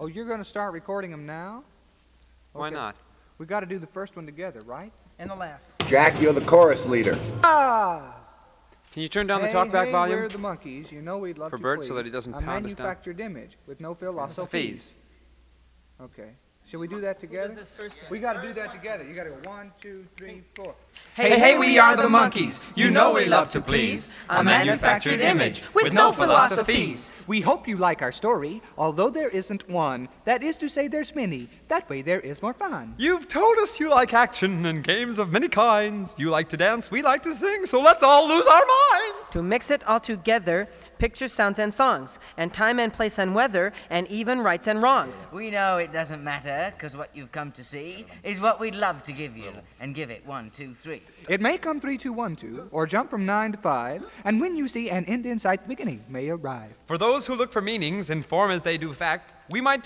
Oh, you're going to start recording them now? Why Okay. not? We got to do the first one together, right? And the last. Jack, you're the chorus leader. Ah! Can you turn down the Hey, talkback hey, volume? we're the monkeys. You know we'd love For to Bert, please. so that he doesn't a pound us down. manufactured image with no Fees. philosophies. Okay. Shall we do that together? We got to do that together. You got to go 1, 2, 3, 4. Hey, hey, we are the monkeys. You know we love to please. A manufactured image with no philosophies. We hope you like our story, although there isn't one. That is to say, there's many. That way there is more fun. You've told us you like action and games of many kinds. You like to dance, we like to sing, so let's all lose our minds. To mix it all together, pictures, sounds, and songs, and time and place and weather, and even rights and wrongs. We know it doesn't matter, 'cause what you've come to see is what we'd love to give you. And give it 1, 2, 3. It may come 3, 2, 1, 2, or jump from 9 to 5, and when you see an end in sight, the beginning may arrive. For those who look for meanings in form as they do fact, we might